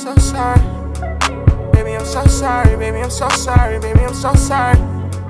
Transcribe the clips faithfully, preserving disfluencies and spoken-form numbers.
so sorry. Baby, I'm so sorry. Baby, I'm so sorry. Baby, I'm so sorry.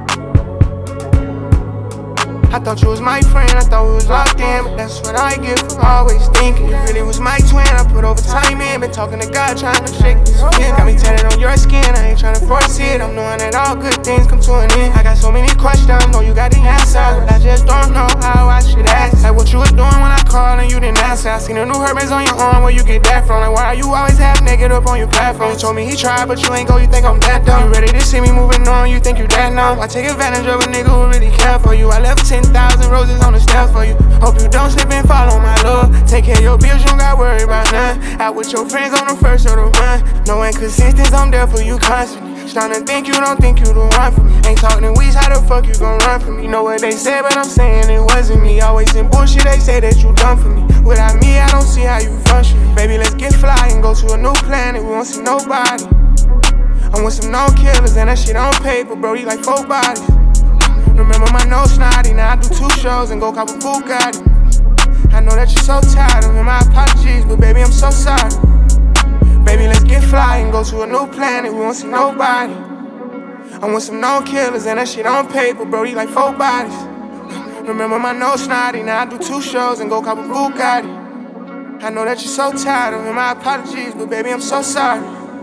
I thought you was my friend, I thought we was locked in, but that's what I get for always thinking. You really was my twin, I put overtime in, been talking to God, trying to shake this skin. Got me tatted on your skin, I ain't trying to force it, I'm knowing that all good things come to an end. I got so many questions, know you got the answer, but I just don't know how I should ask. Like what you was doing when I called and you didn't answer. I seen a new herpes on your arm, where you get that from? Like why you always half naked up on your platform? You told me he tried, but you ain't go, you think I'm that dumb. You ready to see me moving on, you think you that numb? I take advantage of a nigga who really care for you. I left ten thousand roses on the step for you. Hope you don't slip and fall on my love. Take care of your bills, you don't got worry about none. Out with your friends on the first of the run. No inconsistence, I'm there for you constantly. Tryna think you don't think you the one for me. Ain't talking weeds, how the fuck you gon' run from me? Know what they said, but I'm saying it wasn't me. Always in bullshit, they say that you done for me. Without me, I don't see how you function. Baby, let's get fly and go to a new planet. We won't see nobody. I'm with some no killers and that shit on paper, bro. You like four bodies. Remember my nose snotty, now I do two shows and go cop a Bugatti. I know that you're so tired of me, my apologies, but baby, I'm so sorry. Baby, let's get fly and go to a new planet, we won't see nobody. I'm with some no killers and that shit on paper, bro, you like four bodies. Remember my nose snotty, now I do two shows and go cop a Bugatti. I know that you're so tired of me, my apologies, but baby, I'm so sorry.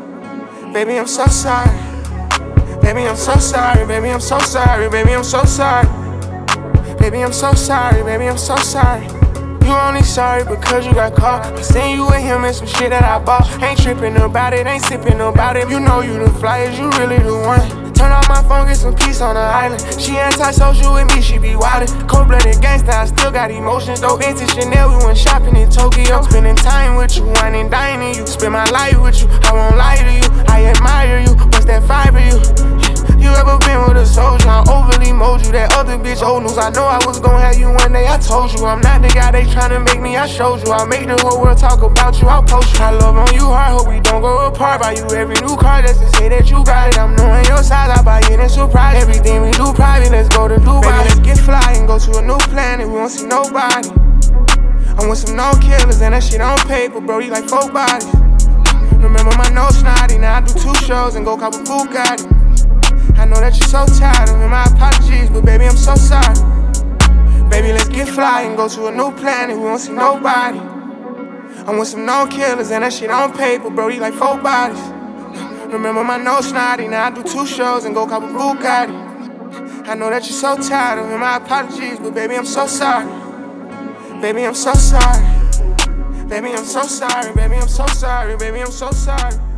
Baby, I'm so sorry. Baby, I'm so sorry, baby, I'm so sorry, baby, I'm so sorry. Baby, I'm so sorry, baby, I'm so sorry. You only sorry because you got caught. I seen you with him and some shit that I bought. Ain't tripping about it, ain't sipping about it. You know you the flyers, you really the one. Turn off my phone, get some peace on the island. She anti-social with me, she be wildin'. Cold-blooded gangsta, I still got emotions though. Vintage Chanel, we went shopping in Tokyo. Spending time with you, wine and dining you. Spend my life with you, I won't lie to you. I admire you, what's that fiber you? You ever been with a soldier? I overly mold you. That other bitch old news. I know I was gon' have you one day. I told you I'm not the guy they tryna make me. I showed you. I make the whole world talk about you. I'll post you. I love on you hard. Hope we don't go apart. Buy you every new car just to say that you got it. I'm knowing your size. I buy it in surprise. Everything we do private. Let's go to Dubai. Baby, let's get fly and go to a new planet. We won't see nobody. I'm with some no killers and that shit on paper, bro. You like four bodies. Remember my nose snotty. Now I do two shows and go cop a Bugatti. I know that you're so tired of me, my apologies, but baby, I'm so sorry. Baby, let's get fly and go to a new planet, we won't see nobody. I'm with some no killers and that shit on paper, bro, you like four bodies. Remember my nose snotty, now I do two shows and go cop a Bugatti. I know that you're so tired of me, my apologies, but baby, I'm so sorry. Baby, I'm so sorry. Baby, I'm so sorry, baby, I'm so sorry, baby, I'm so sorry.